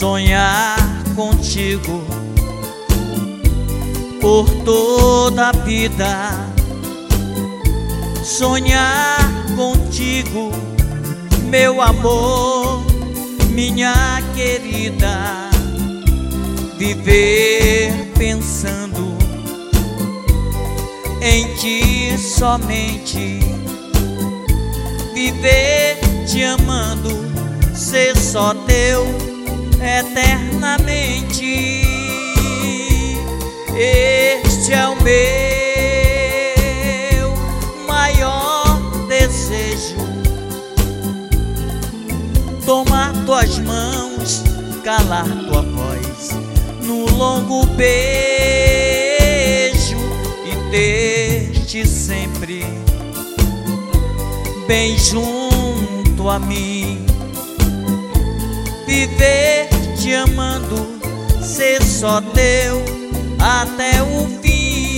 sonhar contigo por toda a vida, sonhar contigo, meu amor, minha querida, viver pensando em ti somente, viver te amando, ser só teu eternamente. Este é o meu maior desejo, tomar tuas mãos, calar tua voz no longo beijo e ter-te sempre bem junto a mim, viver te amando, ser só teu até o fim.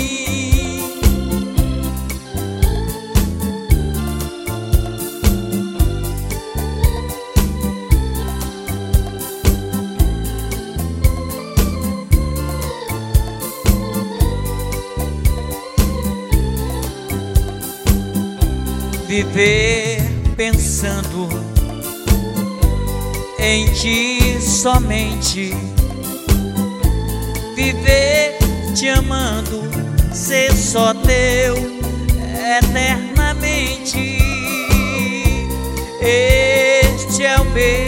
Viver pensando em ti somente, viver te amando, ser só teu eternamente. Este é o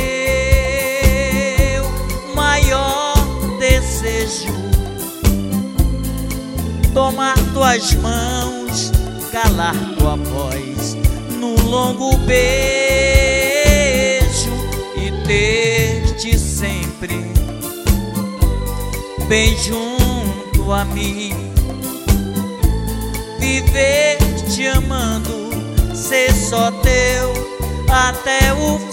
meu maior desejo, tomar tuas mãos, calar tua voz no longo beijo e ter-te sempre bem junto a mim, viver te amando, ser só teu até o fim.